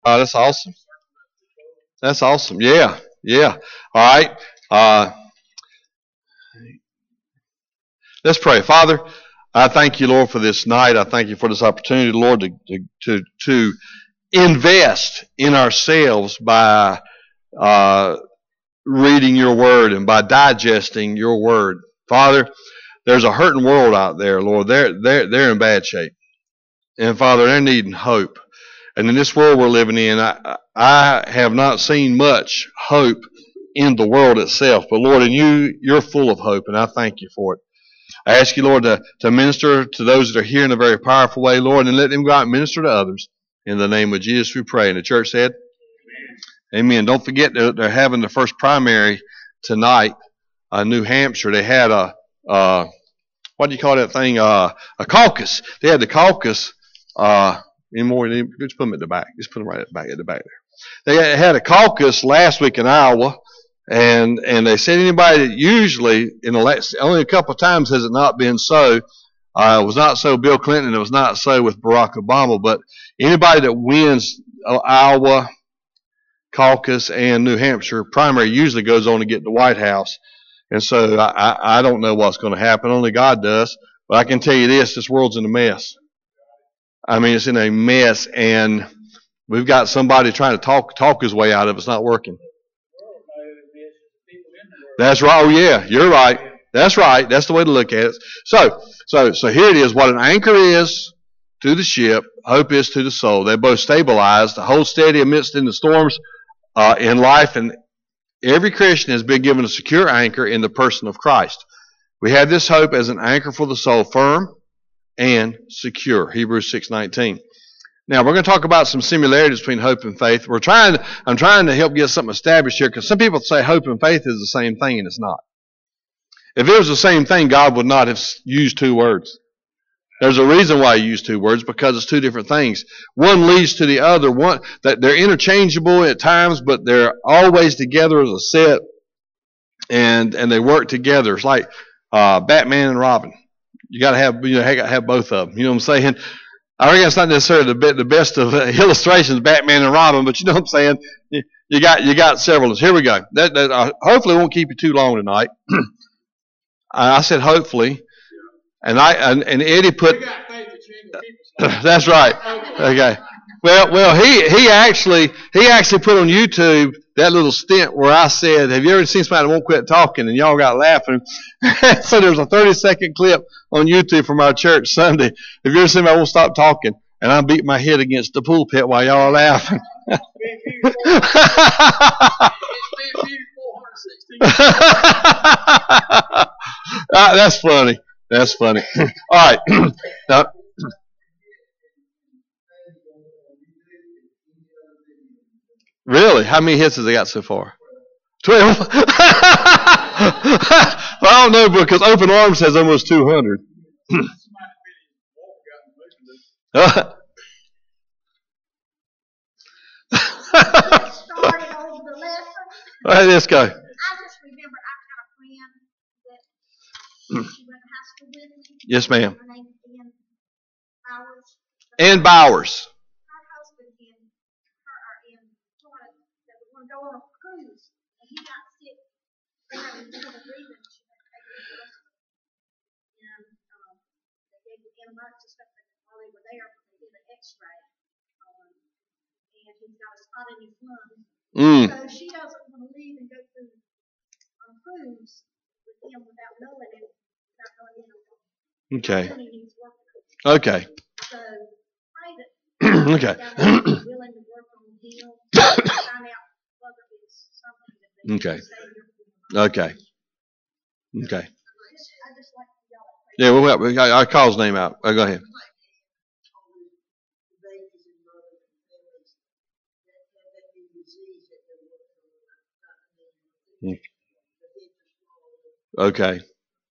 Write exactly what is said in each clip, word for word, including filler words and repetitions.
that's awesome. That's awesome. Yeah, yeah. All right. Uh, let's pray. Father, I thank you, Lord, for this night. I thank you for this opportunity, Lord, to to to, to invest in ourselves by uh, reading your word and by digesting your word. Father, there's a hurting world out there, Lord. They're they're they're in bad shape, and Father, they're needing hope. And in this world we're living in, I, I have not seen much hope in the world itself. But Lord, in you, you're full of hope, and I thank you for it. I ask you, Lord, to, to minister to those that are here in a very powerful way, Lord, and let them go out and minister to others. In the name of Jesus we pray. And the church said, amen. Don't forget that they're having the first primary tonight in New Hampshire. They had a, uh, what do you call that thing? Uh, a caucus. They had the caucus. Uh, any more? Just put them at the back. Just put them right at the back, at the back there. They had a caucus last week in Iowa, and and they said anybody that usually in the last only a couple of times has it not been so. Uh, it was not so Bill Clinton, and it was not so with Barack Obama. But anybody that wins uh, Iowa caucus and New Hampshire primary usually goes on to get the White House. And so I, I, I don't know what's going to happen. Only God does. But I can tell you this: this world's in a mess. I mean, it's in a mess, and we've got somebody trying to talk talk his way out of it. It's not working. That's right. Oh, yeah, you're right. That's right. That's the way to look at it. So, so, so here it is. What an anchor is to the ship, hope is to the soul. They're both stabilized, to hold steady amidst in the storms uh, in life, and every Christian has been given a secure anchor in the person of Christ. We have this hope as an anchor for the soul, firm and secure. Hebrews six nineteen. Now we're going to talk about some similarities between hope and faith. We're trying. I'm trying to help get something established here, because some people say hope and faith is the same thing, and it's not. If it was the same thing, God would not have used two words. There's a reason why He used two words, because it's two different things. One leads to the other. One that they're interchangeable at times, but they're always together as a set, and and they work together. It's like uh, Batman and Robin. You got to have you know have both of them. You know what I'm saying? I reckon it's not necessarily the, the best of uh, illustrations, Batman and Robin, but you know what I'm saying. You, you got you got several. Here we go. That, that uh, hopefully won't keep you too long tonight. I said hopefully, and I and, and Eddie put. That's right. Okay. Well, well, he he actually he actually put on YouTube that little stint where I said, "Have you ever seen somebody that won't quit talking?" And y'all got laughing. So there's a thirty second clip on YouTube from our church Sunday. Have you ever seen somebody that won't stop talking? And I beat my head against the pulpit while y'all are laughing. Ah, that's funny. That's funny. All right. Now, really? How many hits has they got so far? Twelve. Well, I don't know, because Open Arms has almost two hundred. All right, let's go. Yes, ma'am. Ann Bowers. Mm. Okay. Okay. Okay. Okay. Okay. Okay. Yeah, well, we got, I call his name out. Oh, go ahead. Okay.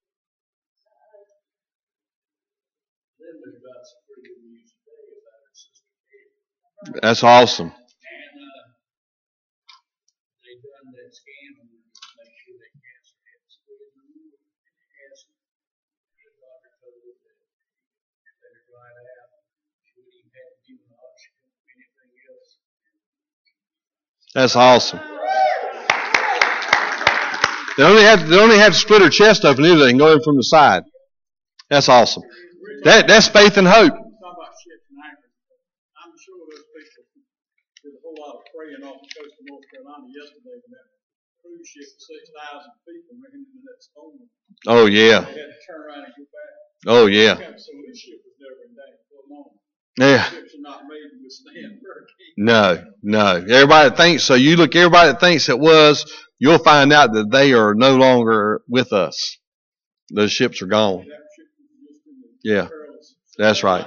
That's awesome. That's awesome. They only have they only have to split her chest open either. They can go in from the side. That's awesome. That that's faith and hope. I'm sure those people did a whole lot of praying off the coast of North Carolina yesterday when that cruise ship with six thousand people ran into that storm. Oh yeah. They had to turn around and go back. Oh yeah. So this ship was never in danger for long. Yeah. Ships are not made to withstand hurricanes. No, no. Everybody that thinks so. You look. Everybody that thinks it was, you'll find out that they are no longer with us. Those ships are gone. Yeah, that's right.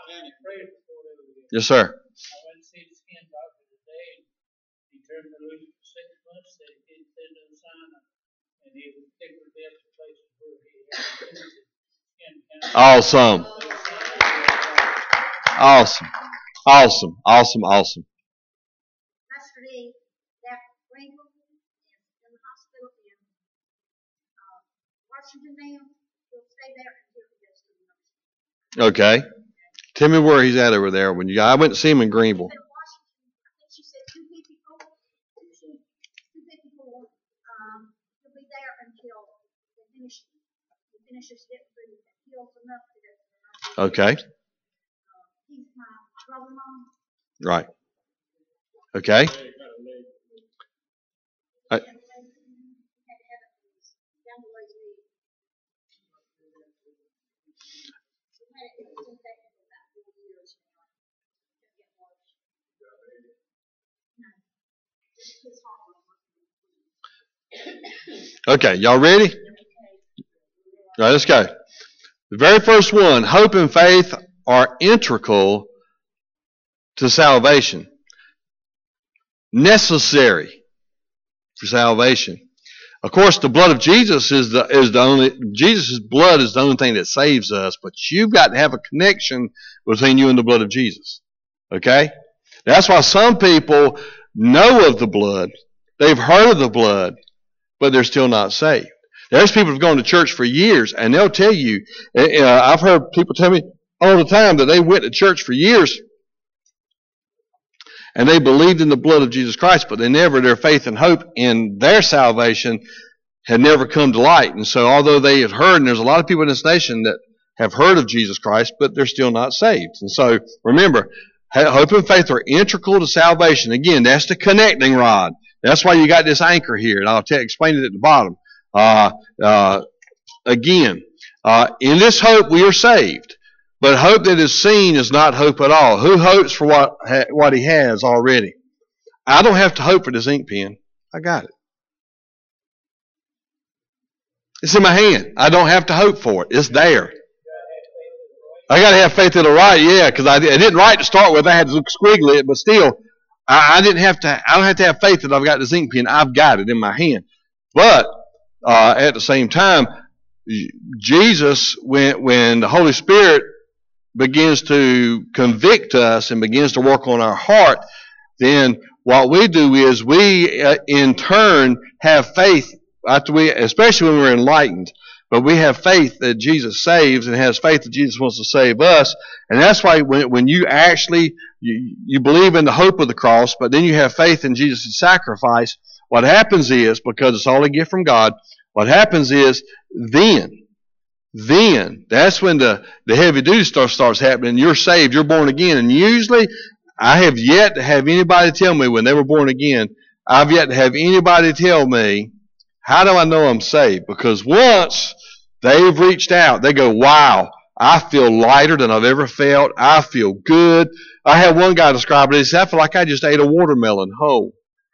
Yes, sir. I went to see the skin doctor today. He turned the loose for six months. Said he didn't send no sign, and he was taking the best places where he had skin cancer. Awesome. Awesome. Awesome. Awesome. Awesome. Yesterday, that Greenville in the hospital in uh, Washington now, he'll stay there until he goes to the nurse. Okay. Tell me where he's at over there. When you, I went to see him in Greenville. In Washington, I think she said two fifty-four. two fifty-four. Um, he'll be there until they finish. He finishes getting through. Heals enough to go to the nurse. Okay. Uh, he's my brother-in-law. Right. Okay. I, okay, y'all ready? All right, let's go. The very first one, hope and faith are integral to salvation. Necessary for salvation. Of course, the blood of Jesus is the is the only Jesus' blood is the only thing that saves us, but you've got to have a connection between you and the blood of Jesus. Okay? That's why some people know of the blood, they've heard of the blood, but they're still not saved. There's people who've gone to church for years, and they'll tell you, uh, I've heard people tell me all the time that they went to church for years, and they believed in the blood of Jesus Christ, but they never, their faith and hope in their salvation had never come to light. And so although they had heard, and there's a lot of people in this nation that have heard of Jesus Christ, but they're still not saved. And so remember, hope and faith are integral to salvation. Again, that's the connecting rod. That's why you got this anchor here, and I'll t- explain it at the bottom. Uh, uh, again, uh, in this hope we are saved. But hope that is seen is not hope at all. Who hopes for what ha- what he has already? I don't have to hope for this ink pen. I got it. It's in my hand. I don't have to hope for it. It's there. I got to have faith it'll write, yeah, because I, I didn't write to start with. I had to squiggle it, but still, I, I didn't have to. I don't have to have faith that I've got this ink pen. I've got it in my hand. But uh, at the same time, Jesus, when when the Holy Spirit begins to convict us and begins to work on our heart, then what we do is we, uh, in turn, have faith after we, especially when we're enlightened. But we have faith that Jesus saves and has faith that Jesus wants to save us. And that's why when, when you actually, you, you believe in the hope of the cross, but then you have faith in Jesus' sacrifice, what happens is, because it's all a gift from God, what happens is then, then, that's when the, the heavy duty stuff starts happening. You're saved, you're born again. And usually, I have yet to have anybody tell me when they were born again, I've yet to have anybody tell me, how do I know I'm saved? Because once they've reached out, they go, wow, I feel lighter than I've ever felt. I feel good. I had one guy describe it. He said, I feel like I just ate a watermelon whole.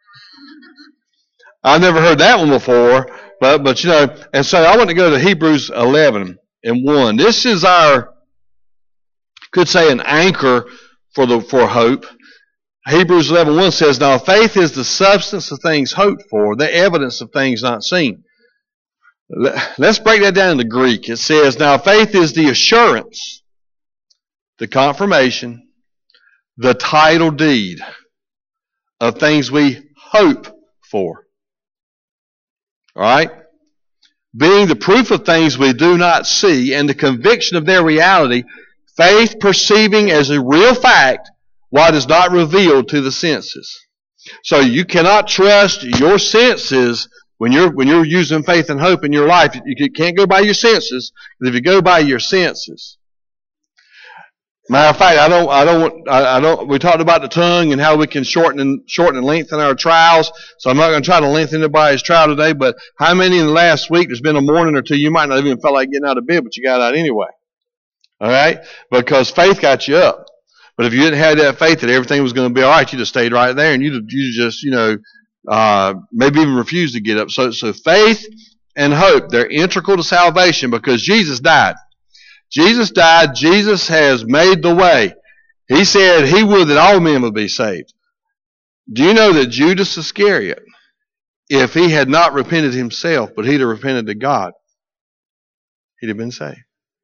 I've never heard that one before. But, but you know, and so I want to go to Hebrews eleven and one. This is our, could say, an anchor for the for hope. Hebrews eleven one says, now faith is the substance of things hoped for, the evidence of things not seen. Let's break that down into Greek. It says, now faith is the assurance, the confirmation, the title deed of things we hope for. All right? Being the proof of things we do not see and the conviction of their reality, faith perceiving as a real fact what is not revealed to the senses. So you cannot trust your senses when you're when you're using faith and hope in your life. You can't go by your senses. Because if you go by your senses, matter of fact, I don't I don't I don't. We talked about the tongue and how we can shorten and shorten and lengthen our trials. So I'm not going to try to lengthen anybody's trial today. But how many in the last week there's been a morning or two you might not even feel like getting out of bed, but you got out anyway. All right, because faith got you up. But if you didn't have that faith that everything was going to be all right, you'd have stayed right there, and you'd you just, you know, uh, maybe even refuse to get up. So, so faith and hope, they're integral to salvation because Jesus died. Jesus died. Jesus has made the way. He said he would that all men would be saved. Do you know that Judas Iscariot, if he had not repented himself, but he'd have repented to God, he'd have been saved?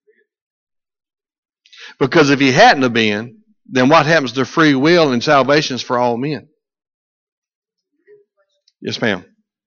Because if he hadn't have been, then what happens to free will and salvation is for all men? Yes, ma'am.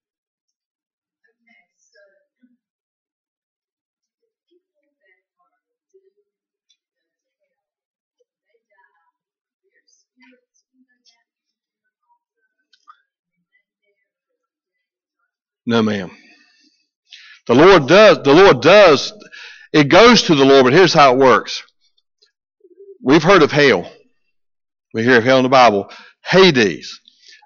No, ma'am. The Lord does, the Lord does, it goes to the Lord, but here's how it works. We've heard of hell. We hear of hell in the Bible. Hades.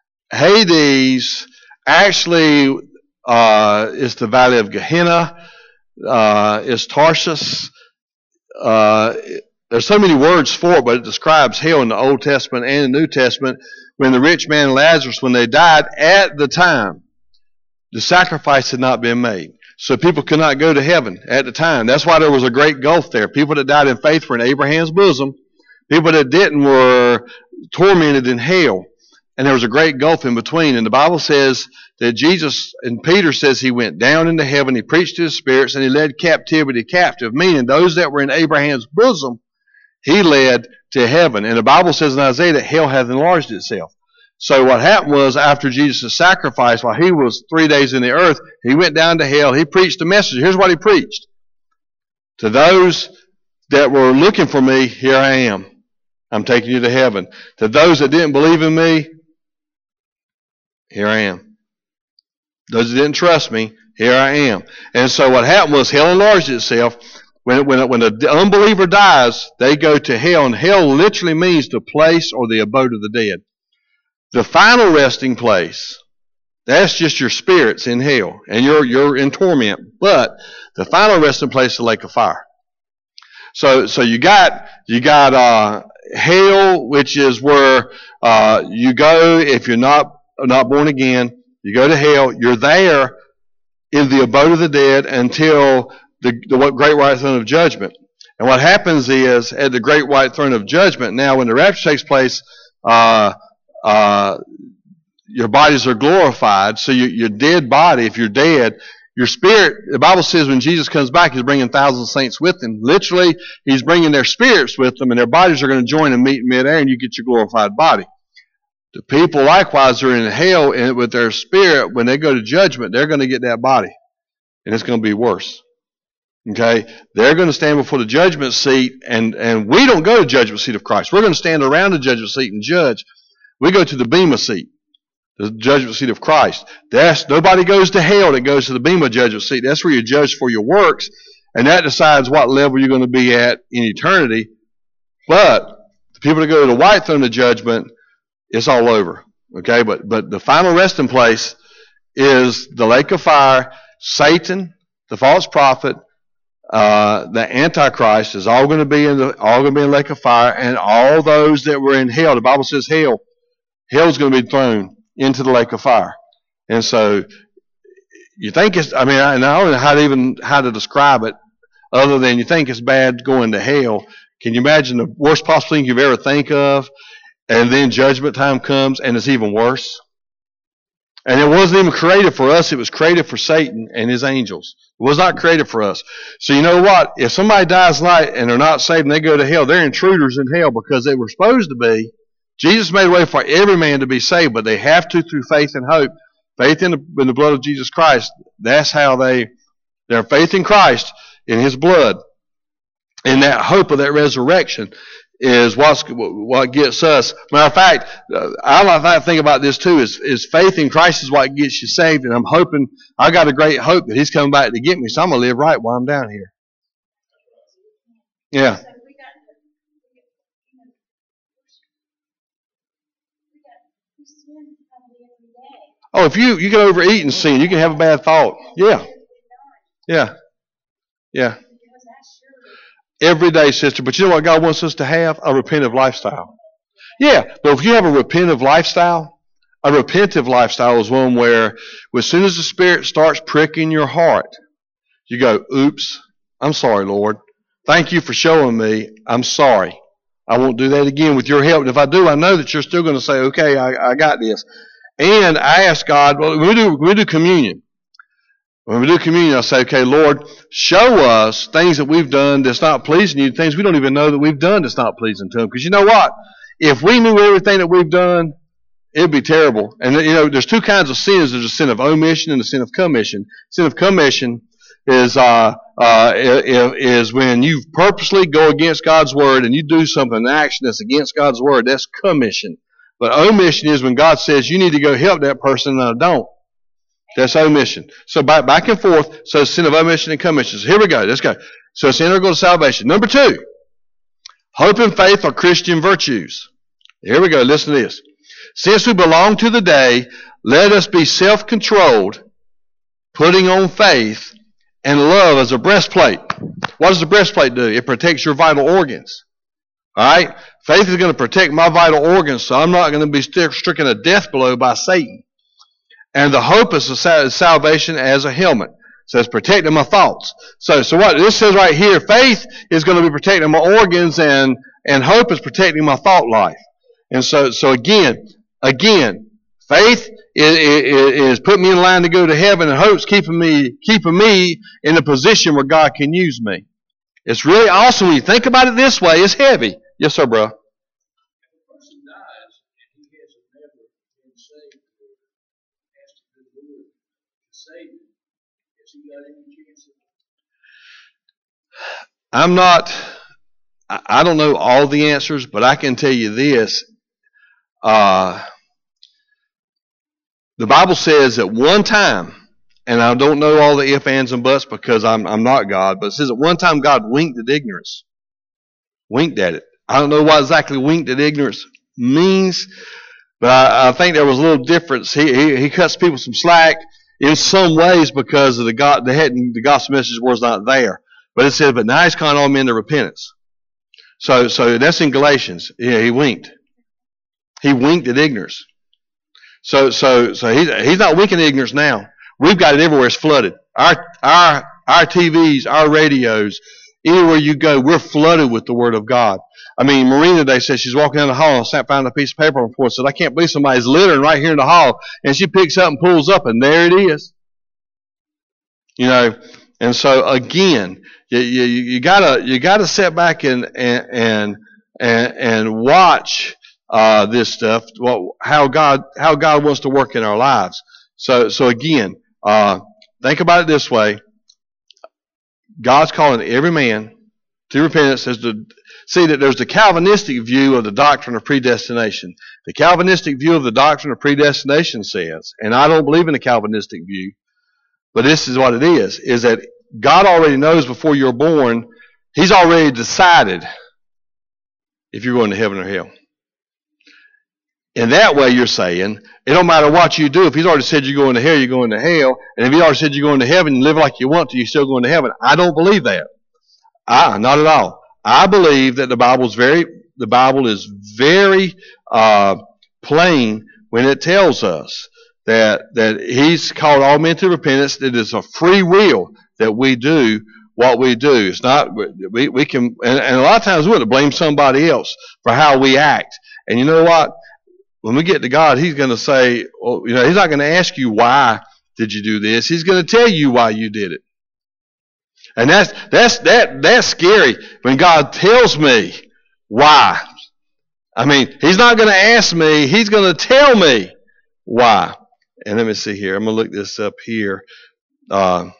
Hades actually uh, is the valley of Gehenna. Uh, is Tarsus. Uh, there's so many words for it, but it describes hell in the Old Testament and the New Testament. When the rich man and Lazarus, when they died at the time, the sacrifice had not been made. So people could not go to heaven at the time. That's why there was a great gulf there. People that died in faith were in Abraham's bosom. People that didn't were tormented in hell. And there was a great gulf in between. And the Bible says that Jesus, and Peter says he went down into heaven, he preached to the spirits, and he led captivity captive. Meaning those that were in Abraham's bosom, he led to heaven. And the Bible says in Isaiah that hell hath enlarged itself. So what happened was after Jesus' sacrifice, while he was three days in the earth, he went down to hell. He preached a message. Here's what he preached. To those that were looking for me, here I am. I'm taking you to heaven. To those that didn't believe in me, here I am. Those that didn't trust me, here I am. And so what happened was hell enlarged itself. When, when, when the unbeliever dies, they go to hell. And hell literally means the place or the abode of the dead. The final resting place, that's just your spirits in hell. And you're, you're in torment. But the final resting place is the lake of fire. So, so you got, you got, uh, hell, which is where, uh, you go if you're not, not born again. You go to hell. You're there in the abode of the dead until the, the great white throne of judgment. And what happens is, at the great white throne of judgment, now when the rapture takes place, uh, uh, your bodies are glorified. So your, your dead body, if you're dead, your spirit, the Bible says when Jesus comes back, he's bringing thousands of saints with him. Literally, he's bringing their spirits with them, and their bodies are going to join and meet in midair, and you get your glorified body. The people likewise are in hell, and with their spirit, when they go to judgment, they're going to get that body, and it's going to be worse. Okay? They're going to stand before the judgment seat, and, and we don't go to the judgment seat of Christ. We're going to stand around the judgment seat and judge. We go to the bema seat. The judgment seat of Christ. That's, nobody goes to hell that goes to the bema judgment seat. That's where you're judged for your works, and that decides what level you're going to be at in eternity. But the people that go to the white throne of judgment, it's all over. Okay, but but the final resting place is the lake of fire. Satan, the false prophet, uh, the Antichrist is all going to be in the all going to be in the lake of fire, and all those that were in hell. The Bible says hell, hell is going to be thrown into the lake of fire. And so you think it's, I mean, I, and I don't know how to even, how to describe it other than you think it's bad going to hell. Can you imagine the worst possible thing you've ever think of? And then judgment time comes and it's even worse. And it wasn't even created for us. It was created for Satan and his angels. It was not created for us. So you know what? If somebody dies tonight and they're not saved and they go to hell, they're intruders in hell because they were supposed to be. Jesus made a way for every man to be saved, but they have to through faith and hope. Faith in the, in the blood of Jesus Christ. That's how they, their faith in Christ, in his blood, in that hope of that resurrection is what's what gets us. Matter of fact, uh, I think about this too. Is is faith in Christ is what gets you saved, and I'm hoping I got a great hope that He's coming back to get me, so I'm gonna live right while I'm down here. Yeah. Oh, if you you can overeat and sin, you can have a bad thought. Yeah. Yeah. Yeah. Every day, sister. But you know what God wants us to have? A repentive lifestyle. Yeah, but if you have a repentive lifestyle, a repentive lifestyle is one where as soon as the Spirit starts pricking your heart, you go, oops, I'm sorry, Lord. Thank you for showing me. I'm sorry. I won't do that again with your help. And if I do, I know that you're still going to say, okay, I, I got this. And I ask God, well, when we do, when we do communion, when we do communion, I say, okay, Lord, show us things that we've done that's not pleasing you, things we don't even know that we've done that's not pleasing to Him. Because you know what? If we knew everything that we've done, it'd be terrible. And, you know, there's two kinds of sins. There's a sin of omission and a sin of commission. Sin of commission is uh, uh, is when you purposely go against God's word and you do something, an action that's against God's word. That's commission. But omission is when God says you need to go help that person and I don't. That's omission. So back, back and forth. So sin of omission and commission. So here we go. Let's go. So it's integral to salvation. Number two, hope and faith are Christian virtues. Here we go. Listen to this. Since we belong to the day, let us be self-controlled, putting on faith and love as a breastplate. What does the breastplate do? It protects your vital organs. All right? Faith is going to protect my vital organs, so I'm not going to be stricken a death blow by Satan. And the hope is the salvation as a helmet. So it's protecting my thoughts. So, so what this says right here, faith is going to be protecting my organs, and, and hope is protecting my thought life. And so, so again, again, faith is, is, is putting me in line to go to heaven, and hope's keeping me, keeping me in a position where God can use me. It's really awesome when you think about it this way. It's heavy. Yes, sir, bro. I'm not, I don't know all the answers, but I can tell you this. Uh, the Bible says at one time, and I don't know all the ifs, ands, and buts because I'm, I'm not God, but it says at one time God winked at ignorance. Winked at it. I don't know what exactly winked at ignorance means, but I, I think there was a little difference. He, he, he cuts people some slack in some ways because of the God, the, the gospel message was not there. But it said, but now He's calling all men to repentance. So, so that's in Galatians. Yeah, He winked. He winked at ignorance. So, so, so he's, he's not winking at ignorance now. We've got it everywhere. It's flooded. Our, our, our T Vs, our radios, anywhere you go, we're flooded with the Word of God. I mean, Marina today said she's walking down the hall and found a piece of paper on the floor. Said, I can't believe somebody's littering right here in the hall. And she picks up and pulls up, and there it is. You know, and so again, you, you, you gotta you gotta sit back and and and and, and watch uh, this stuff. Well, how God how God wants to work in our lives. So so again, uh, think about it this way: God's calling every man to repentance. As to see that there's the Calvinistic view of the doctrine of predestination. The Calvinistic view of the doctrine of predestination says, and I don't believe in the Calvinistic view, but this is what it is: is that God already knows before you're born. He's already decided if you're going to heaven or hell. In that way, you're saying, it don't matter what you do. If He's already said you're going to hell, you're going to hell. And if He already said you're going to heaven and live like you want to, you're still going to heaven. I don't believe that. I, not at all. I believe that the Bible's very, the Bible is very uh, plain when it tells us that that He's called all men to repentance. That it's a free will that we do what we do. It's not, we, we can, and, and a lot of times we want to blame somebody else for how we act. And you know what? When we get to God, He's going to say, well, you know, He's not going to ask you why did you do this. He's going to tell you why you did it. And that's, that's, that, that's scary when God tells me why. I mean, He's not going to ask me. He's going to tell me why. And let me see here. I'm going to look this up here. Uh,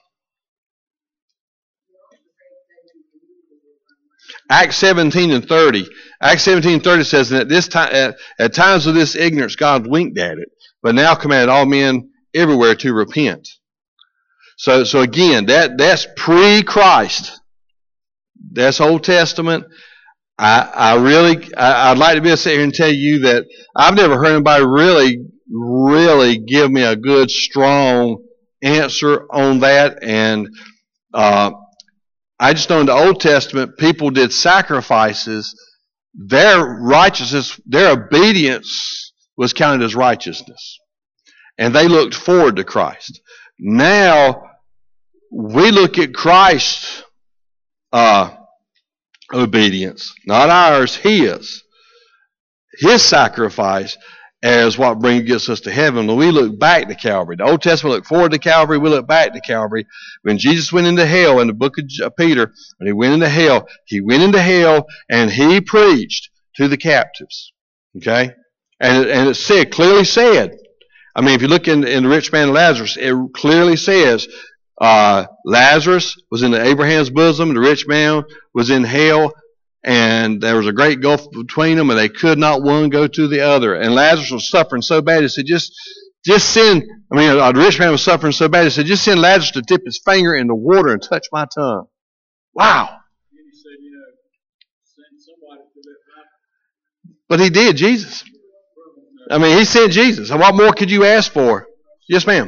Acts seventeen and thirty. Acts seventeen thirty says that at this time, at, at times of this ignorance, God winked at it, but now commanded all men everywhere to repent. So, so again, that that's pre-Christ. That's Old Testament. I, I really, I, I'd like to be able to sit here and tell you that I've never heard anybody really, really give me a good, strong answer on that. And uh, I just know in the Old Testament, people did sacrifices. Their righteousness, their obedience was counted as righteousness. And they looked forward to Christ. Now, we look at Christ's uh, obedience, not ours, his. His sacrifice as what brings gets us to heaven. When we look back to Calvary, the Old Testament looked forward to Calvary, we look back to Calvary. When Jesus went into hell in the book of Peter, when he went into hell, he went into hell and he preached to the captives. Okay? And, and it said, clearly said, I mean, if you look in, in the rich man and Lazarus, it clearly says, uh, Lazarus was in the Abraham's bosom, the rich man was in hell, and there was a great gulf between them, and they could not one go to the other. And Lazarus was suffering so bad, he said, just, just send, I mean, uh, the rich man was suffering so bad, he said, just send Lazarus to dip his finger in the water and touch my tongue. Wow. Then he said, you know, send somebody to that mountain. But he did, Jesus. I mean, he sent Jesus. What more could you ask for? Yes, ma'am.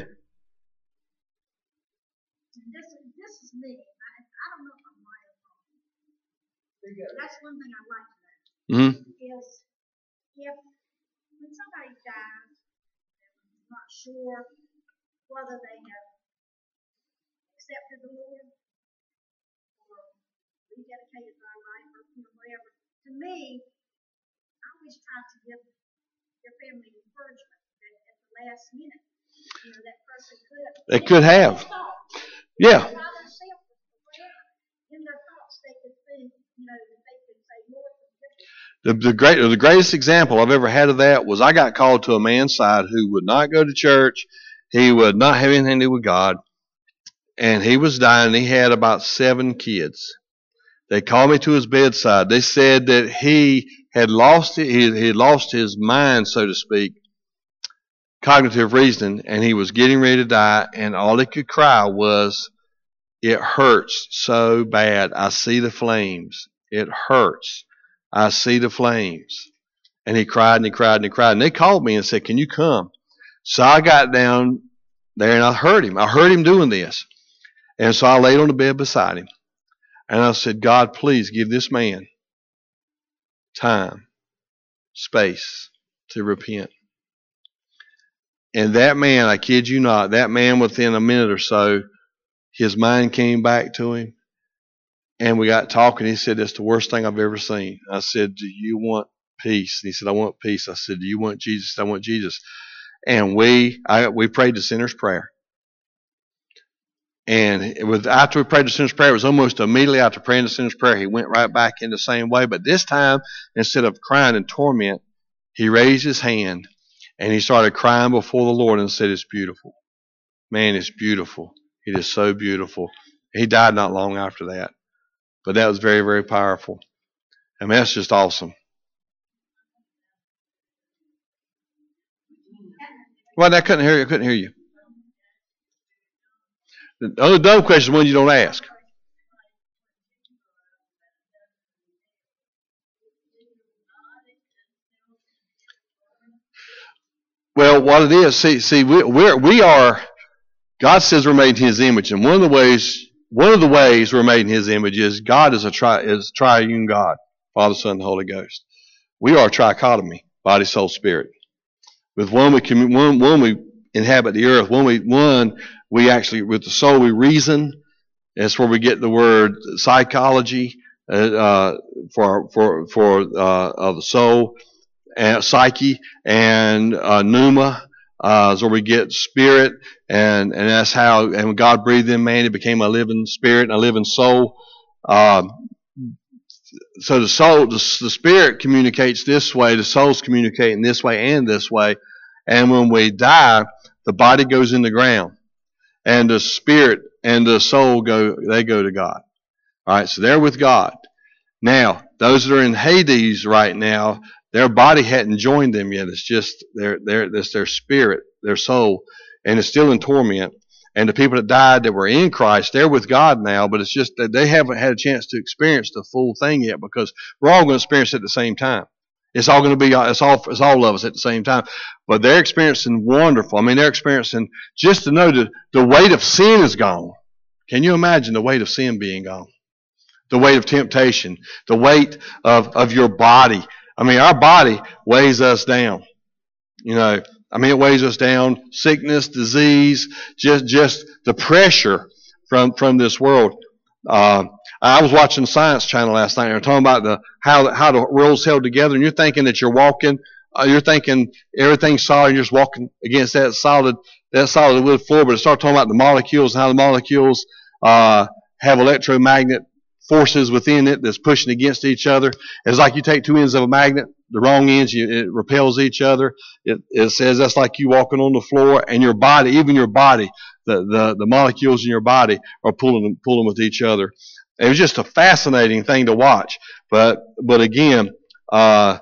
This, this is me. I, I don't know if I'm right or wrong. That's one thing I like to know. Mm-hmm. Is if when somebody dies, I'm not sure whether they have accepted the Lord or rededicated their life or you know, whatever. To me, I always try to give their family encouragement that at the last minute, you know, that person could have. They could have. Yeah. In their thoughts, they could think, you know, they could say, Lord, forgive me. The, the, great, the greatest example I've ever had of that was I got called to a man's side who would not go to church. He would not have anything to do with God. And he was dying. He had about seven kids. They called me to his bedside. They said that he had lost it. He, he had lost his mind, so to speak, cognitive reasoning, and he was getting ready to die. And all he could cry was, "It hurts so bad. I see the flames. It hurts. I see the flames." And he cried and he cried and he cried. And they called me and said, "Can you come?" So I got down there and I heard him. I heard him doing this. And so I laid on the bed beside him. And I said, "God, please give this man time, space to repent." And that man, I kid you not, that man within a minute or so, his mind came back to him. And we got talking. He said, "That's the worst thing I've ever seen." I said, "Do you want peace?" And he said, "I want peace." I said, "Do you want Jesus?" "I want Jesus." And we I, we prayed the sinner's prayer. And it was after we prayed the sinner's prayer, it was almost immediately after praying the sinner's prayer, he went right back in the same way. But this time, instead of crying in torment, he raised his hand and he started crying before the Lord and said, "It's beautiful. Man, it's beautiful. It is so beautiful." He died not long after that. But that was very, very powerful. I mean, that's just awesome. Well, I couldn't hear you. I couldn't hear you. The other dumb question is one you don't ask. Well, what it is, see, see, we we're, we are. God says we're made in His image, and one of the ways, one of the ways we're made in His image is God is a tri, is triune God, Father, Son, and Holy Ghost. We are a trichotomy, body, soul, spirit. With one we can, one, one we inhabit the earth. One we one. We actually, with the soul, we reason. That's where we get the word psychology uh, uh, for for for uh, of the soul, and psyche, and uh, pneuma uh, is where we get spirit, and and that's how. And when God breathed in man, it became a living spirit and a living soul. Um, so the soul, the, the spirit communicates this way. The soul's communicating this way and this way. And when we die, the body goes in the ground. And the spirit and the soul go, they go to God. All right, so they're with God. Now, those that are in Hades right now, their body hadn't joined them yet. It's just their their it's their spirit, their soul, and it's still in torment. And the people that died that were in Christ, they're with God now, but it's just that they haven't had a chance to experience the full thing yet, because we're all going to experience it at the same time. It's all going to be, it's all, it's all of us at the same time. But they're experiencing wonderful. I mean, they're experiencing, just to know that the weight of sin is gone. Can you imagine the weight of sin being gone? The weight of temptation, the weight of, of your body. I mean, our body weighs us down. You know, I mean, it weighs us down. Sickness, disease, just just the pressure from from this world. Uh, I was watching Science Channel last night, and they're talking about the how how the world's held together, and you're thinking that you're walking, uh, you're thinking everything's solid, and you're just walking against that solid that solid wood floor. But it started talking about the molecules and how the molecules uh, have electromagnet forces within it that's pushing against each other. It's like you take two ends of a magnet, the wrong ends, you, it repels each other. It, it says that's like you walking on the floor, and your body, even your body, the, the, the molecules in your body are pulling pulling with each other. It was just a fascinating thing to watch. But but again, uh,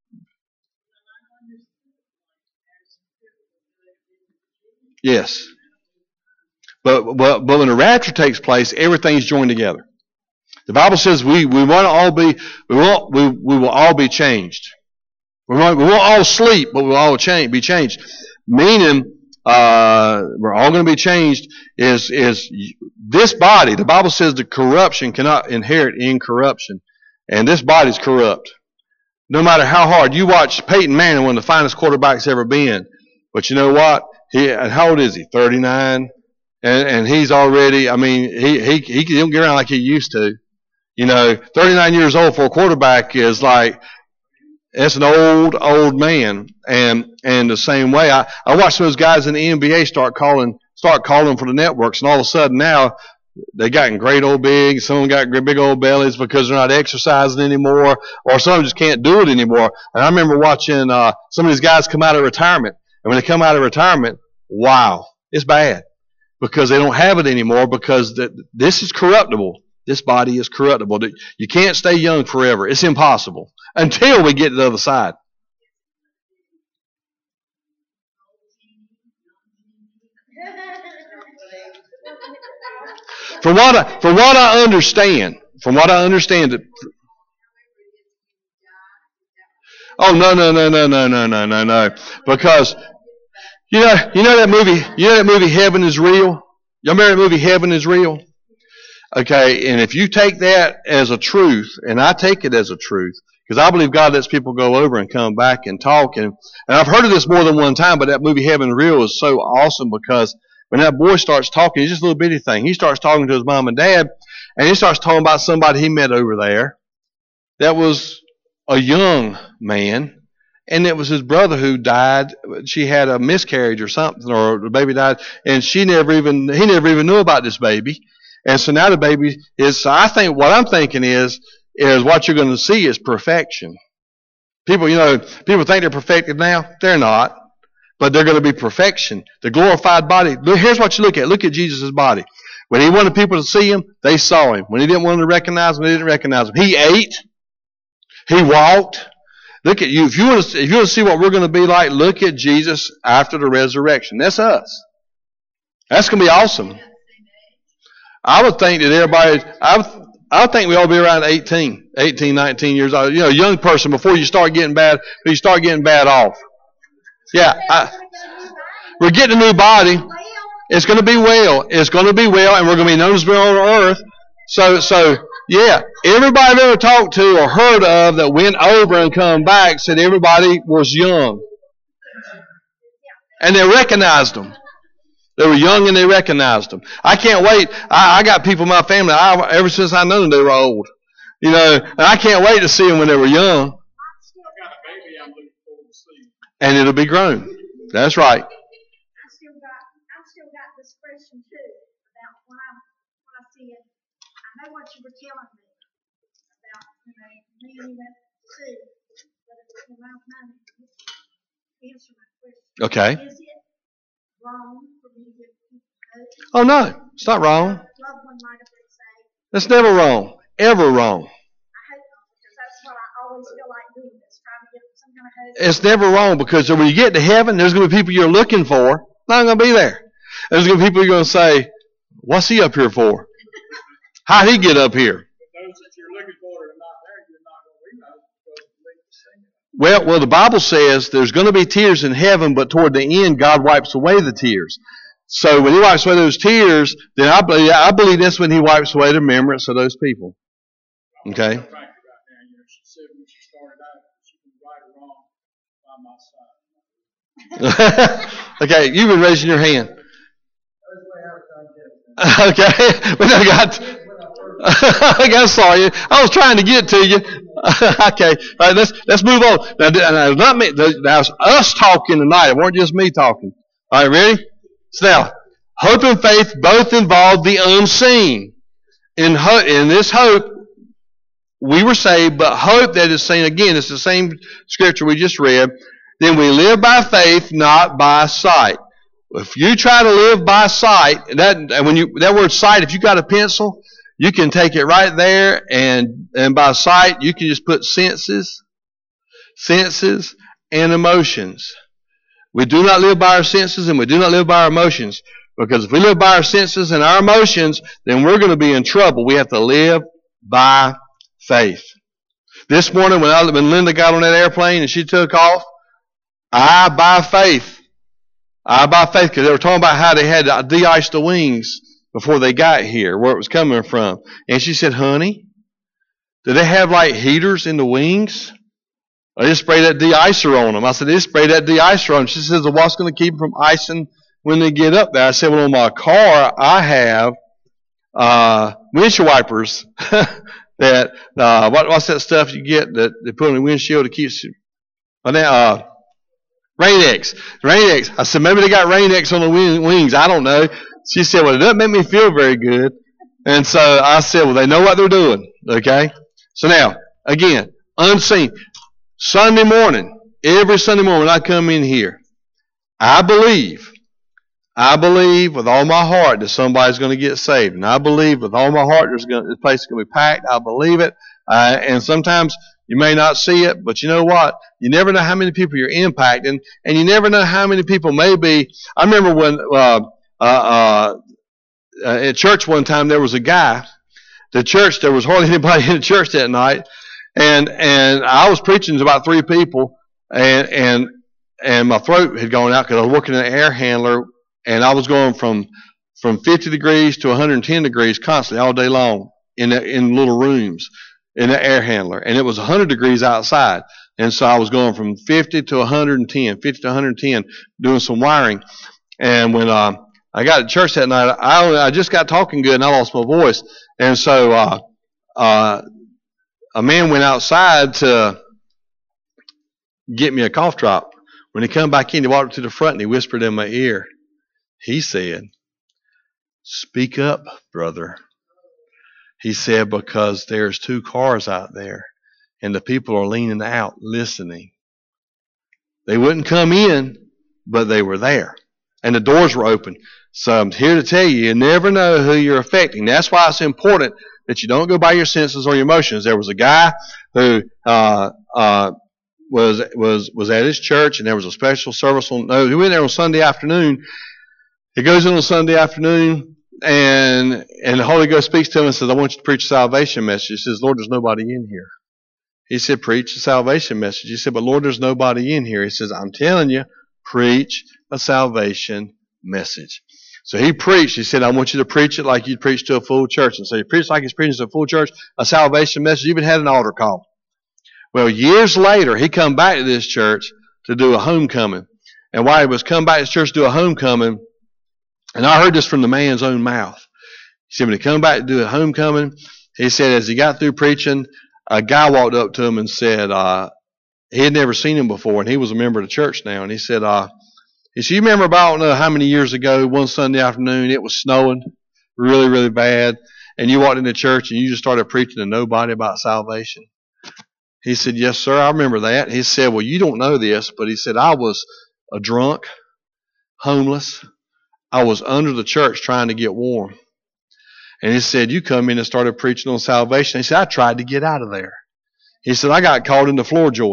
yes. But but but when the rapture takes place, everything's joined together. The Bible says we, we want to all be we will we, we will all be changed. We won't, we won't all sleep, but we'll all change be changed. Meaning uh, we're all going to be changed. Is is this body? The Bible says the corruption cannot inherit incorruption, and this body's corrupt. No matter how hard you watch Peyton Manning, one of the finest quarterbacks ever been, but you know what? He and how old is he? thirty-nine, and and he's already. I mean, he he he don't get around like he used to. You know, thirty-nine years old for a quarterback is like, it's an old, old man. And and the same way, I, I watched those guys in the N B A start calling start calling for the networks, and all of a sudden now they gotten great old big. Some of them got big old bellies because they're not exercising anymore, or some of them just can't do it anymore. And I remember watching uh, some of these guys come out of retirement, and when they come out of retirement, wow, it's bad because they don't have it anymore, because the, this is corruptible. This body is corruptible. You can't stay young forever. It's impossible until we get to the other side. From what I, from what I understand, from what I understand, it, oh no no no no no no no no no, because you know you know that movie you know that movie Heaven is Real. Y'all remember that movie Heaven is Real? Okay, and if you take that as a truth, and I take it as a truth, because I believe God lets people go over and come back and talk, and, and I've heard of this more than one time, but that movie Heaven is Real is so awesome, because when that boy starts talking, he's just a little bitty thing. He starts talking to his mom and dad, and he starts talking about somebody he met over there that was a young man, and it was his brother who died. She had a miscarriage or something, or the baby died, and she never even he never even knew about this baby. And so now the baby is, so I think what I'm thinking is, is what you're going to see is perfection. People, you know, people think they're perfected now. They're not. But they're going to be perfection. The glorified body. Here's what you look at. Look at Jesus' body. When he wanted people to see him, they saw him. When he didn't want them to recognize him, they didn't recognize him. He ate. He walked. Look at you. If you want to, if you want to see what we're going to be like, look at Jesus after the resurrection. That's us. That's going to be awesome. I would think that everybody, I would, I would think we ought to be around eighteen, eighteen, nineteen years old. You know, a young person before you start getting bad, you start getting bad off. Yeah, I, we're getting a new body. It's going to be well. It's going to be well, and we're going to be known as well on earth. So, so yeah, everybody I've ever talked to or heard of that went over and come back said everybody was young, and they recognized them. They were young and they recognized them. I can't wait. I, I got people in my family, I, ever since I knew them, they were old. You know, and I can't wait to see them when they were young. And it'll be grown. That's right. I still got, I've still got this question too about when I, when I see it. I know what you were telling me about, you know, me and went to see, but it's in my mind. Answer my question. Okay. Is it wrong for me to give people hope? Oh no, it's not wrong. Loved one might have been saved. It's never wrong. Ever wrong. I hope not, because that's It's never wrong, because when you get to heaven, there's going to be people you're looking for. Not going to be there. There's going to be people you're going to say, what's he up here for? How'd he get up here? But those that you're looking for that are not there, you're not going to realize because they make the same. Well, well, the Bible says there's going to be tears in heaven, but toward the end, God wipes away the tears. So when he wipes away those tears, then I believe, I believe that's when he wipes away the remembrance of those people. Okay? Right now, you know, she said when she started out, she was right or wrong by my side. Okay, you've been raising your hand. Okay, but I got. I saw you. I was trying to get to you. Okay, all right, let's let's move on. Now, now not me. Now it's us talking tonight. It weren't just me talking. All right, ready? So now, hope and faith both involve the unseen. In ho- in this hope, we were saved, but hope that is seen, again, it's the same scripture we just read. Then we live by faith, not by sight. If you try to live by sight, that and when you that word sight, if you got a pencil, you can take it right there, and and by sight you can just put senses, senses and emotions. We do not live by our senses, and we do not live by our emotions, because if we live by our senses and our emotions, then we're going to be in trouble. We have to live by faith. This morning when I, when Linda got on that airplane and she took off, I by faith. I by faith, because they were talking about how they had to de-ice the wings before they got here, where it was coming from. And she said, honey, do they have like heaters in the wings? I just spray that de-icer on them. I said, just spray that de-icer on them. She says, well, what's going to keep them from icing when they get up there? I said, well, on my car, I have uh, windshield wipers that, uh, what, what's that stuff you get that they put on the windshield to keep uh, Rain-X. Rain-X. I said, maybe they got Rain-X on the wings. I don't know. She said, well, it doesn't make me feel very good. And so I said, well, they know what they're doing. Okay? So now, again, unseen. Sunday morning, every Sunday morning when I come in here, I believe, I believe with all my heart that somebody's going to get saved. And I believe with all my heart there's going to, this place is going to be packed. I believe it. Uh, and sometimes you may not see it, but you know what? You never know how many people you're impacting, and you never know how many people may be. I remember when uh, uh, uh, at church one time there was a guy. The church, there was hardly anybody in the church that night, and and I was preaching to about three people, and and and my throat had gone out because I was working in an air handler, and I was going from from fifty degrees to one hundred ten degrees constantly all day long in the, in little rooms in the air handler, and it was one hundred degrees outside. And so I was going from fifty to one hundred ten, fifty to one hundred ten, doing some wiring. And when uh, I got to church that night, I only, I just got talking good, and I lost my voice. And so uh, uh, a man went outside to get me a cough drop. When he come back in, he walked up to the front, and he whispered in my ear. He said, "Speak up, brother." He said, because there's two cars out there, and the people are leaning out, listening. They wouldn't come in, but they were there. And the doors were open. So I'm here to tell you, you never know who you're affecting. That's why it's important that you don't go by your senses or your emotions. There was a guy who uh, uh, was was was at his church, and there was a special service on. No, he went there on Sunday afternoon. He goes in on Sunday afternoon, and and the Holy Ghost speaks to him and says, "I want you to preach a salvation message." He says, "Lord, there's nobody in here." He said, "Preach a salvation message." He said, "But Lord, there's nobody in here." He says, "I'm telling you, preach a salvation message." So he preached. He said, "I want you to preach it like you'd preach to a full church." And so he preached like he's preaching to a full church, a salvation message. He even had an altar call. Well, years later, he come back to this church to do a homecoming. And while he was coming back to this church to do a homecoming, and I heard this from the man's own mouth. He said, when he come back to do a homecoming, he said as he got through preaching, a guy walked up to him and said, uh, he had never seen him before, and he was a member of the church now. And he said, uh, he said, "You remember about, I don't know how many years ago, one Sunday afternoon, it was snowing really, really bad, and you walked into church and you just started preaching to nobody about salvation?" He said, "Yes, sir, I remember that." He said, "Well, you don't know this, but he said, I was a drunk, homeless. I was under the church trying to get warm. And he said, you come in and started preaching on salvation." He said, "I tried to get out of there." He said, "I got caught in the floor joist."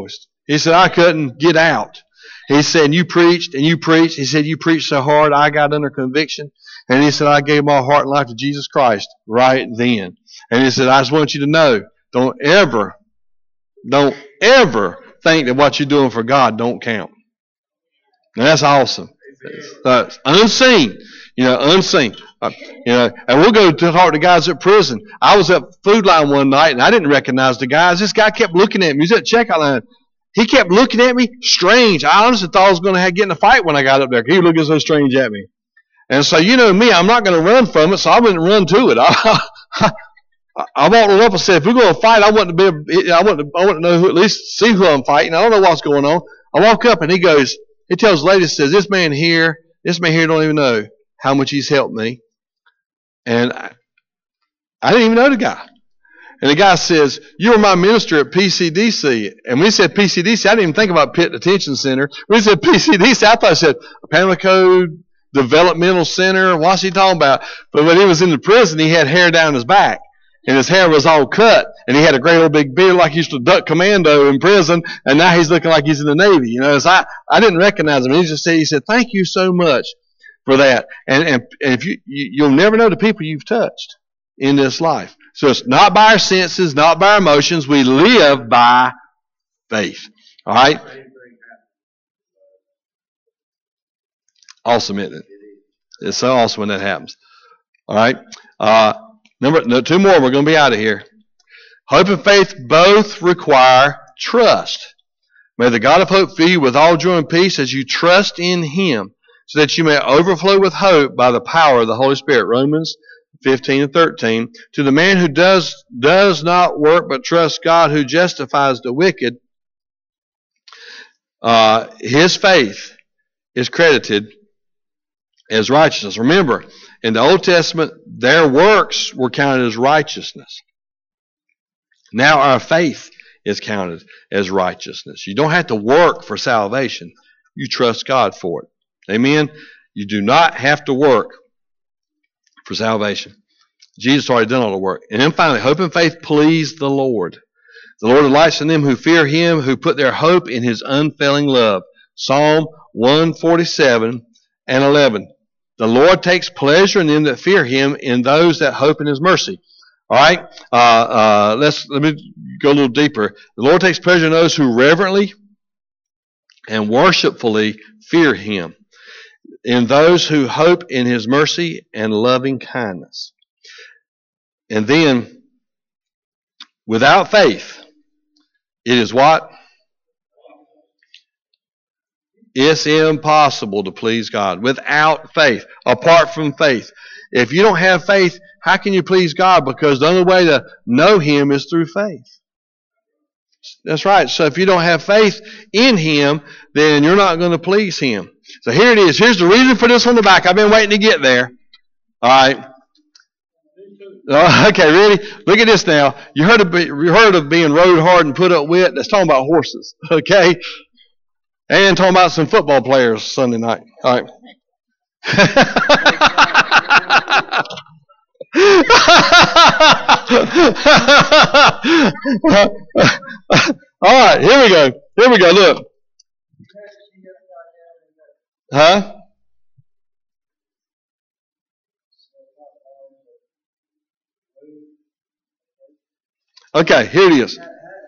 He said, I couldn't get out. He said, you preached and you preached. He said, you preached so hard, I got under conviction. And he said, I gave my heart and life to Jesus Christ right then. And he said, I just want you to know, don't ever, don't ever think that what you're doing for God don't count. And that's awesome. Uh, unseen, you know, unseen. Uh, you know, and we'll go to talk to guys at prison. I was at Food Line one night, and I didn't recognize the guys. This guy kept looking at me. He was at checkout line. He kept looking at me strange. I honestly thought I was going to get in a fight when I got up there. He was looking so strange at me. And so, you know me, I'm not going to run from it, so I wouldn't run to it. I, I, I walked up and said, if we're going to fight, I want to be, I want to, I want to know who, at least see who I'm fighting. I don't know what's going on. I walk up and he goes, he tells the lady, says, this man here, this man here don't even know how much he's helped me. And I, I didn't even know the guy. And the guy says, you were my minister at P C D C. And when he said P C D C, I didn't even think about Pitt Detention Center. When he said P C D C, I thought he said Pamlico Developmental Center. What's he talking about? But when he was in the prison, he had hair down his back. And his hair was all cut. And he had a great old big beard like he used to duck commando in prison. And now he's looking like he's in the Navy. You know, so I, I didn't recognize him. He just said, he said, thank you so much for that. And, and, and if you, you, you'll never know the people you've touched in this life. So it's not by our senses, not by our emotions. We live by faith. All right? Awesome, isn't it? It's so awesome when that happens. All right? Uh, number no, two more. We're going to be out of here. Hope and faith both require trust. May the God of hope fill you with all joy and peace as you trust in Him, so that you may overflow with hope by the power of the Holy Spirit. Romans fifteen and thirteen. To the man who does does not work but trusts God who justifies the wicked, uh, his faith is credited as righteousness. Remember, in the Old Testament, their works were counted as righteousness. Now our faith is counted as righteousness. You don't have to work for salvation. You trust God for it. Amen? You do not have to work for salvation. Jesus already done all the work. And then finally, hope and faith please the Lord. The Lord delights in them who fear Him, who put their hope in His unfailing love. Psalm one forty-seven and eleven. The Lord takes pleasure in them that fear Him, in those that hope in His mercy. All right? Uh, uh, let's let me go a little deeper. The Lord takes pleasure in those who reverently and worshipfully fear Him, in those who hope in His mercy and loving kindness. And then, without faith, it is what? It's impossible to please God. Without faith, apart from faith. If you don't have faith, how can you please God? Because the only way to know Him is through faith. That's right. So if you don't have faith in Him, then you're not going to please Him. So here it is. Here's the reason for this on the back. I've been waiting to get there. All right. Uh, okay, ready? Look at this now. You heard of, you heard of being rode hard and put up with? That's talking about horses. Okay? And talking about some football players Sunday night. All right. All right, here we go. Here we go. Look. Huh? Okay, here it is.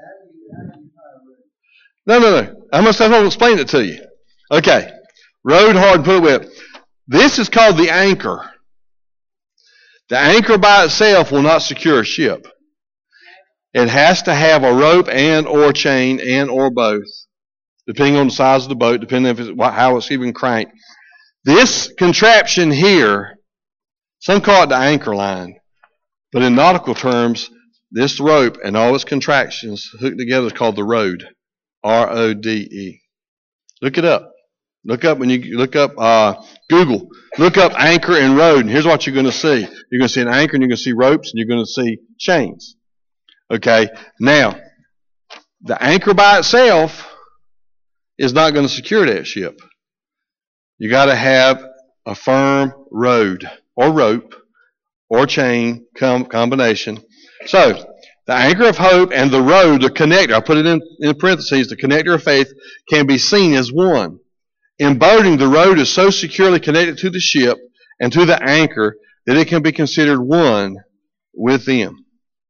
No, no, no. I'm going to explain it to you. Okay. Rode hard and put it with. This is called the anchor. The anchor by itself will not secure a ship. It has to have a rope and or chain and or both, depending on the size of the boat, depending if it's, how it's even cranked. This contraption here, some call it the anchor line, but in nautical terms, this rope and all its contractions hooked together is called the rode. R O D E. Look it up. Look up when you look up uh, Google. Look up anchor and rode, and here's what you're going to see. You're going to see an anchor, and you're going to see ropes, and you're going to see chains. Okay. Now, the anchor by itself is not going to secure that ship. You got to have a firm rode or rope or chain com- combination. So The anchor of hope and the road, the connector, I put it in, in parentheses, the connector of faith can be seen as one. In boating, the road is so securely connected to the ship and to the anchor that it can be considered one with them.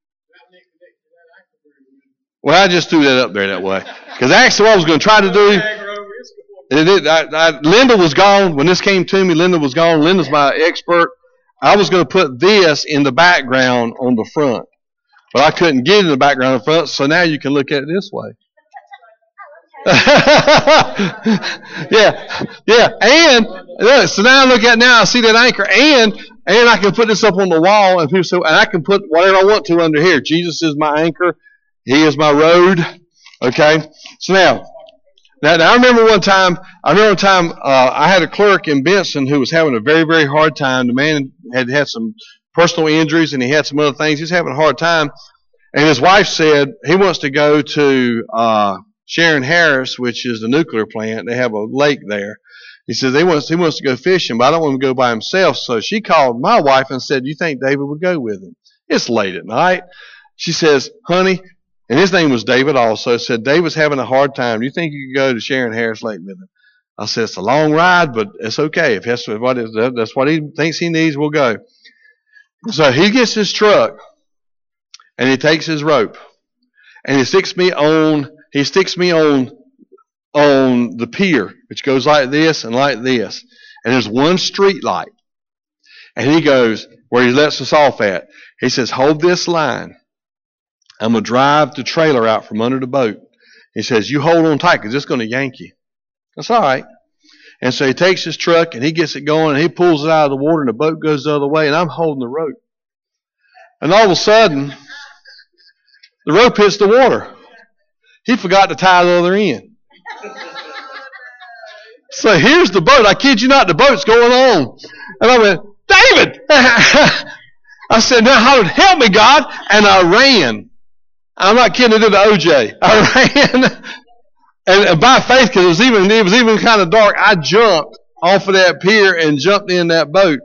Well, I just threw that up there that way. Because actually what I was going to try to do, it, it, I, I, Linda was gone. When this came to me, Linda was gone. Linda's my expert. I was going to put this in the background on the front. But I couldn't get it in the background in front, so now you can look at it this way. yeah, yeah. And look, so now I look at it now, I see that anchor, and and I can put this up on the wall, and people say, and I can put whatever I want to under here. Jesus is my anchor. He is my road. Okay. So now, now, now I remember one time. I remember one time uh, I had a clerk in Benson who was having a very, very hard time. The man had had some personal injuries, and he had some other things. He was having a hard time. And his wife said he wants to go to uh, Sharon Harris, which is the nuclear plant. They have a lake there. He says he wants, he wants to go fishing, but I don't want him to go by himself. So she called my wife and said, do you think David would go with him? It's late at night. She says, honey, and his name was David also, said, David's having a hard time. Do you think you could go to Sharon Harris Lake with him? I said, it's a long ride, but it's okay. If that's what, it, that's what he thinks he needs, we'll go. So he gets his truck, and he takes his rope, and he sticks me on. He sticks me on on the pier, which goes like this and like this, and there's one street light, and he goes where he lets us off at. He says, "Hold this line. I'm gonna drive the trailer out from under the boat." He says, "You hold on tight, because it's gonna yank you." That's all right. And so he takes his truck and he gets it going and he pulls it out of the water and the boat goes the other way and I'm holding the rope. And all of a sudden, the rope hits the water. He forgot to tie the other end. So here's the boat. I kid you not, the boat's going on. And I went, David! I said, now help me, God. And I ran. I'm not kidding, I did the O J. I ran. And by faith, because it was even it was even kind of dark, I jumped off of that pier and jumped in that boat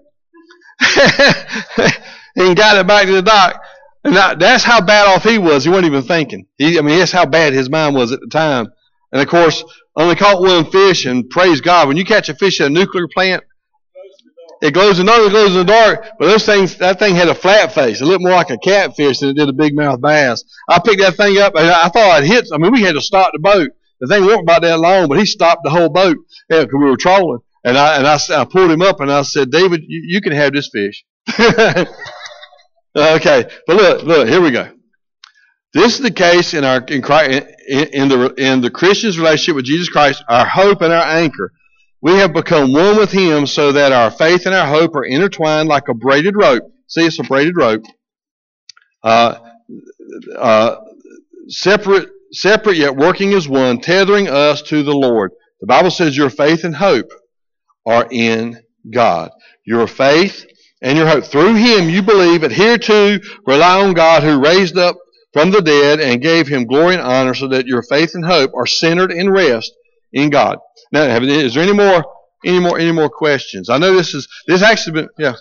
and got it back to the dock. And that, that's how bad off he was. He wasn't even thinking. He, I mean, that's how bad his mind was at the time. And of course, only caught one fish. And praise God, when you catch a fish at a nuclear plant, it glows in the dark. It glows in the dark. But those things, that thing had a flat face. It looked more like a catfish than it did a big mouth bass. I picked that thing up and I thought I'd hit. I mean, we had to stop the boat. The thing wasn't about that long, but he stopped the whole boat because we were trolling. And I and I, I pulled him up and I said, David, you, you can have this fish. Okay, but look, look, here we go. This is the case in our in, Christ, in, in the in the Christian's relationship with Jesus Christ, our hope and our anchor. We have become one with Him, so that our faith and our hope are intertwined like a braided rope. See, it's a braided rope. Uh, uh, separate. Separate yet working as one, tethering us to the Lord. The Bible says your faith and hope are in God. Your faith and your hope. Through Him you believe, adhere to, rely on God who raised up from the dead and gave Him glory and honor, so that your faith and hope are centered and rest in God. Now, is there any more, any more, any more questions? I know this is, this has actually been, yeah.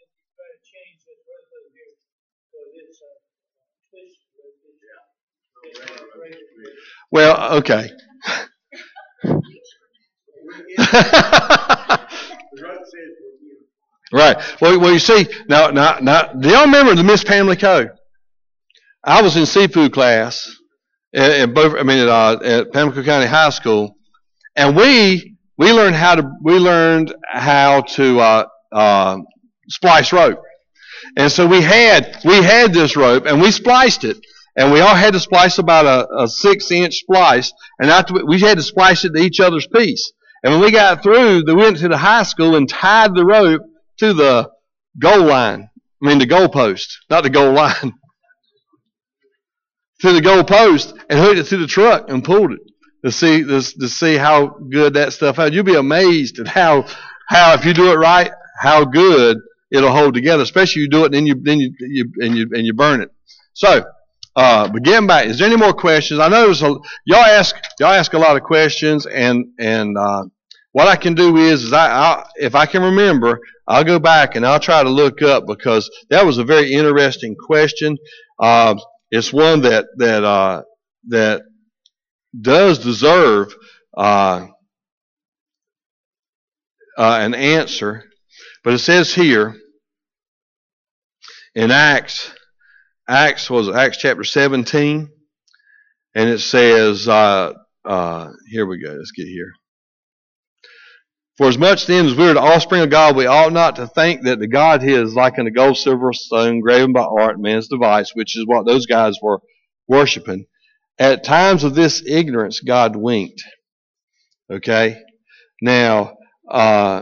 Well, okay. Right. Well, well, you see, now, now, now, do y'all remember the Miss Pamela Coe? I was in seafood class at, at both. I mean, at, uh, at Pamlico County High School, and we we learned how to we learned how to uh, uh, splice rope, and so we had we had this rope, and we spliced it. And we all had to splice about a, a six-inch splice, and after we had to splice it to each other's piece. And when we got through, we went to the high school and tied the rope to the goal line. I mean, the goal post, not the goal line. To the goal post, and hooked it to the truck and pulled it to see this to see how good that stuff had. You'll be amazed at how how if you do it right, how good it'll hold together. Especially if you do it and then you then you, you and you and you burn it. So. Uh, but getting back, is there any more questions? I know there's a, y'all ask y'all ask a lot of questions, and and uh, what I can do is, is I I'll, if I can remember, I'll go back and I'll try to look up, because that was a very interesting question. Uh, it's one that that uh, that does deserve uh, uh, an answer. But it says here in Acts, Acts was Acts chapter seventeen, and it says, uh, uh, here we go. Let's get here. For as much then as we are the offspring of God, we ought not to think that the Godhead is like in a gold, silver, stone, graven by art, man's device, which is what those guys were worshiping. At times of this ignorance, God winked. Okay? Now, uh,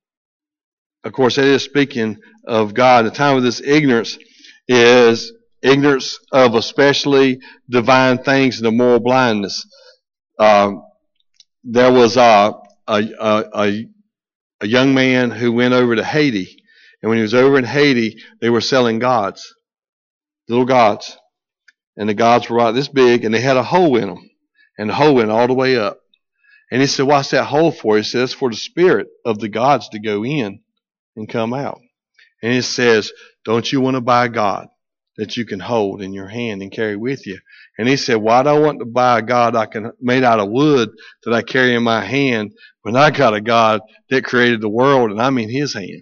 of course, that is speaking of God. The time of this ignorance is ignorance of especially divine things and the moral blindness. Um, there was a, a, a, a young man who went over to Haiti. And when he was over in Haiti, they were selling gods, little gods. And the gods were about this big, and they had a hole in them. And the hole went all the way up. And he said, what's that hole for? He says, for the spirit of the gods to go in and come out. And it says, don't you want to buy a God that you can hold in your hand and carry with you? And he said, well, I don't want to buy a God I can made out of wood that I carry in my hand when I got a God that created the world and I'm in his hand.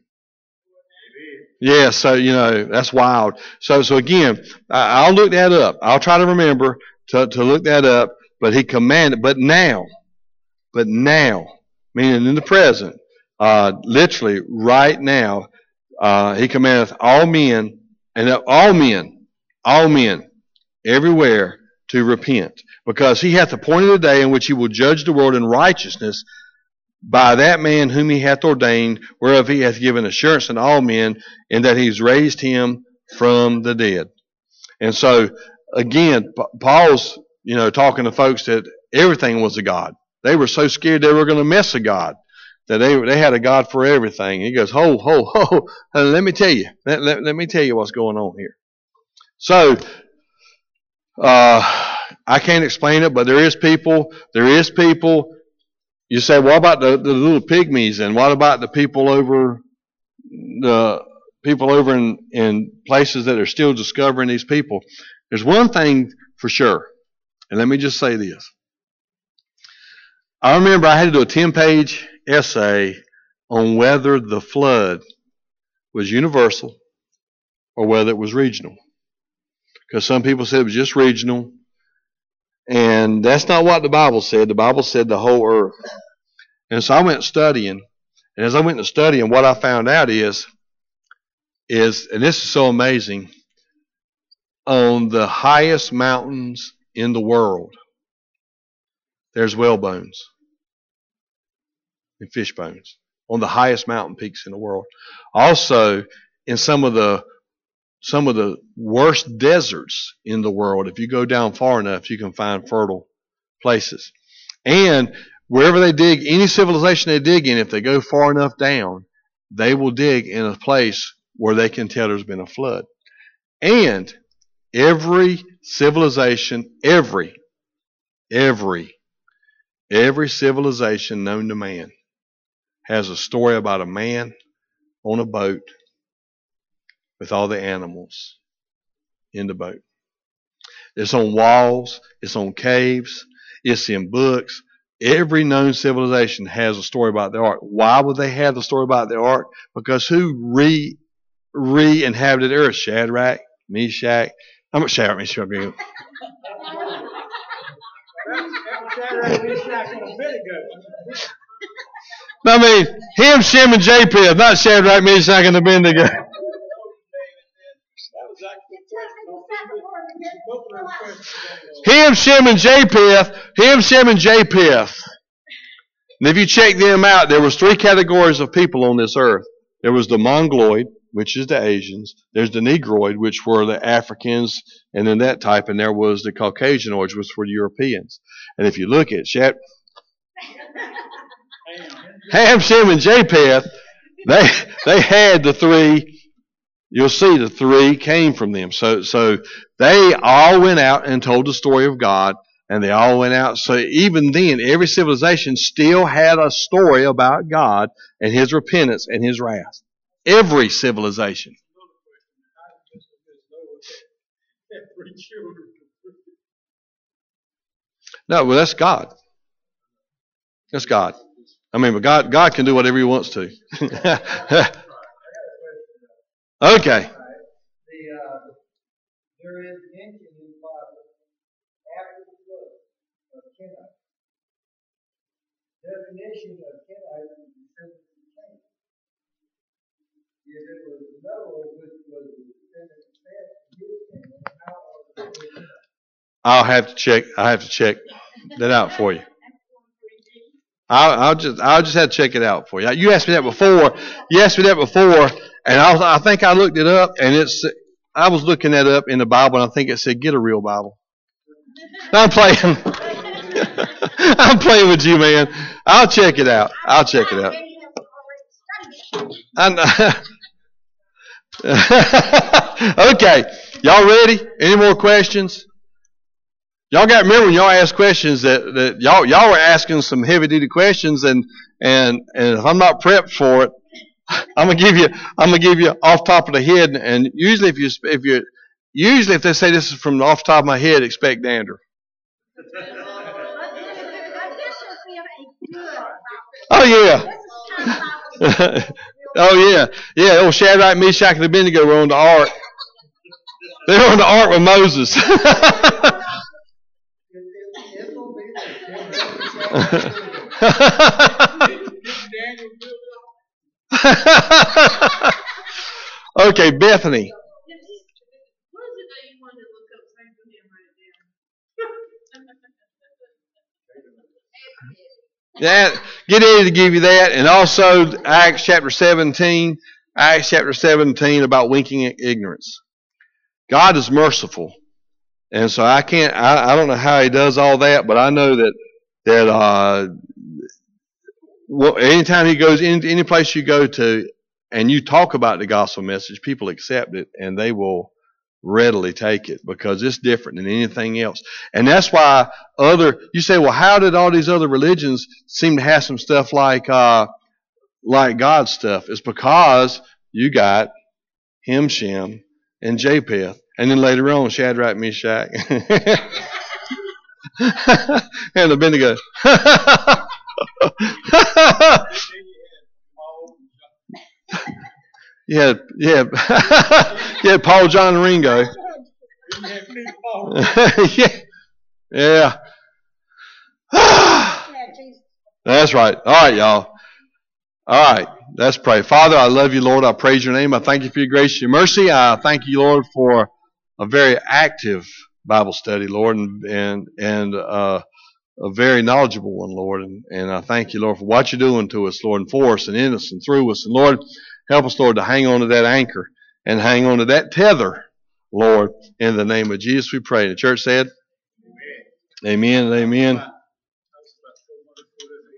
Yeah, so, you know, that's wild. So, so again, I'll look that up. I'll try to remember to, to look that up. But he commanded, but now, but now, meaning in the present, uh, literally right now, uh, he commandeth all men, and all men, all men, everywhere to repent. Because he hath appointed a day in which he will judge the world in righteousness by that man whom he hath ordained, whereof he hath given assurance unto all men, in that he's raised him from the dead. And so, again, Paul's, you know, talking to folks that everything was a God. They were so scared they were going to mess a God that they they had a God for everything. He goes, ho, ho, ho, let me tell you, let, let, let me tell you what's going on here. So, uh, I can't explain it, but there is people, there is people. You say, what about the, the little pygmies, and what about the people over the people over in, in places that are still discovering these people? There's one thing for sure, and let me just say this. I remember I had to do a ten-page essay on whether the flood was universal or whether it was regional. Because some people said it was just regional, and that's not what the Bible said. The Bible said the whole earth. And so I went studying, and as I went to studying, what I found out is, is, and this is so amazing, on the highest mountains in the world, there's whale bones and fish bones on the highest mountain peaks in the world. Also, in some of the some of the worst deserts in the world, if you go down far enough, you can find fertile places. And wherever they dig, any civilization they dig in, if they go far enough down, they will dig in a place where they can tell there's been a flood. And every civilization, every, every, every civilization known to man has a story about a man on a boat with all the animals in the boat. It's on walls, it's on caves, it's in books. Every known civilization has a story about the ark. Why would they have the story about the ark? Because who re re-inhabited earth? Shadrach, Meshach. I'm not Shadrach, Meshach. I mean, him, Shem, and Japheth, not Shadrach, Meshach, and Abednego. Him, Shem, and Japheth. Him, Shem, and Japheth. And if you check them out, there was three categories of people on this earth. There was the Mongoloid, which is the Asians. There's the Negroid, which were the Africans, and then that type. And there was the Caucasianoids, which were the Europeans. And if you look at Shat, Ham, Shem, and Japheth, they they had the three. You'll see the three came from them. So so they all went out and told the story of God, and they all went out. So even then, every civilization still had a story about God and his repentance and his wrath. Every civilization. Had three children. No, well, that's God. That's God. I mean, but God, God can do whatever He wants to. Okay. The, uh, there is mention in the Bible after the flood of Kenite. Definition of Kenite is descendant of Cain. If it was Noah, which was the descendant of Seth, his family, how are the Kenites? I'll have to check. I have to check that out for you. I'll, I'll just I'll just have to check it out for you. You asked me that before. You asked me that before, and I was, I think I looked it up, and it's I was looking that up in the Bible, and I think it said get a real Bible. I'm playing. I'm playing with you, man. I'll check it out. I'll check it out. I know. Okay, y'all ready? Any more questions? Y'all got to remember when y'all ask questions that, that y'all y'all were asking some heavy duty questions, and and and if I'm not prepped for it, I'm gonna give you I'm gonna give you off top of the head. And usually if you if you usually if they say this is from off the top of my head, expect dander. Oh yeah. Oh yeah, yeah. Old Shadrach, Meshach, and Abednego were on the ark. They were on the ark with Moses. Okay, Bethany. What is it that you wanted to look up so I can write it down? That, get Eddie to give you that, and also Acts chapter seventeen. Acts chapter seventeen about winking at ignorance. God is merciful, and so I can't. I, I don't know how He does all that, but I know that that uh, well, anytime He goes into any place you go to, and you talk about the gospel message, people accept it, and they will readily take it because it's different than anything else. And that's why other, you say, well, how did all these other religions seem to have some stuff like uh, like God's stuff? It's because you got Hem, Shem, and Japheth, and then later on Shadrach, Meshach, and Abednego. Yeah, yeah, yeah. Paul, John, and Ringo. Yeah, yeah. That's right. All right, y'all. All right, let's pray. Father, I love you, Lord. I praise your name. I thank you for your grace and your mercy. I thank you, Lord, for a very active Bible study, Lord, and and and uh, a very knowledgeable one, Lord. And, and I thank you, Lord, for what you're doing to us, Lord, and for us and in us and through us. And Lord, help us, Lord, to hang on to that anchor and hang on to that tether, Lord. In the name of Jesus we pray. And the church said, Amen, amen and amen.